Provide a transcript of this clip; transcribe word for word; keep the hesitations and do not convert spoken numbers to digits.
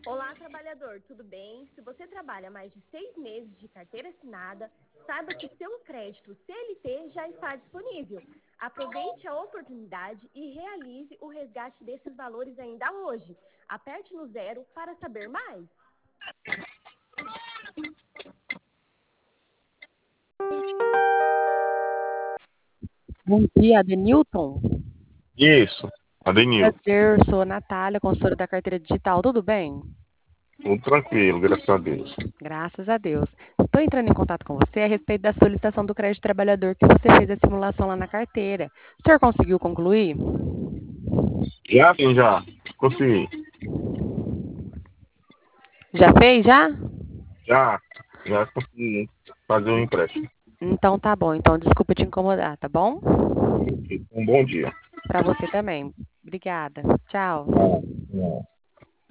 Olá, trabalhador, tudo bem? Se você trabalha mais de seis meses de carteira assinada, saiba que seu crédito C L T já está disponível. Aproveite a oportunidade e realize o resgate desses valores ainda hoje. Aperte no zero para saber mais. Bom dia, Adenilton. Isso, Adenil. Prazer, sou a Natália, consultora da carteira digital. Tudo bem? Tudo tranquilo, graças a Deus. Graças a Deus. Estou entrando em contato com você a respeito da solicitação do crédito trabalhador que você fez a simulação lá na carteira. O senhor conseguiu concluir? Já sim, já. Consegui. Já fez, já? Já, já consegui fazer um empréstimo. Então tá bom. Então desculpa te incomodar, tá bom? Um bom dia. Para você também. Obrigada. Tchau. Não, não.